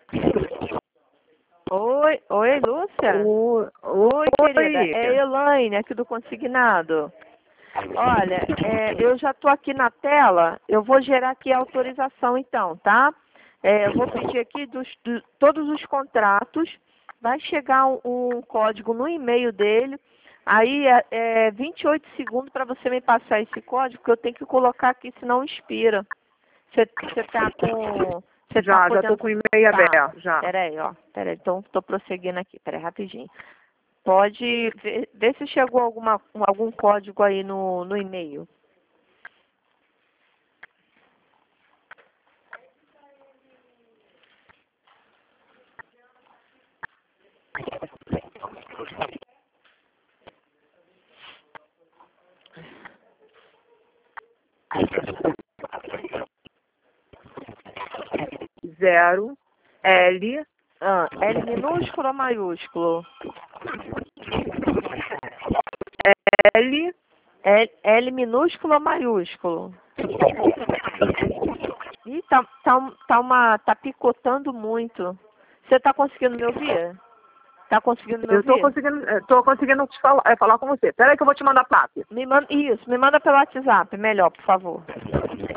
Oi, Lúcia? Oi, querida. É Elaine, aqui do Consignado. Olha, eu já estou aqui na tela, eu vou gerar aqui a autorização então, tá? Eu vou pedir aqui todos os contratos, vai chegar um código no e-mail dele, aí 28 segundos para você me passar esse código, que eu tenho que colocar aqui, senão expira. Você tá com... Já estou com o e-mail aberto, já. Peraí, então estou prosseguindo aqui, peraí, rapidinho. Pode ver se chegou algum código aí no e-mail. Zero, L. L minúsculo ou maiúsculo? L minúsculo ou maiúsculo? Ih, tá picotando muito. Você tá conseguindo me ouvir? Tá conseguindo me ouvir? Tô conseguindo falar com você. Peraí que eu vou te mandar papo. Me manda pelo WhatsApp, melhor, por favor.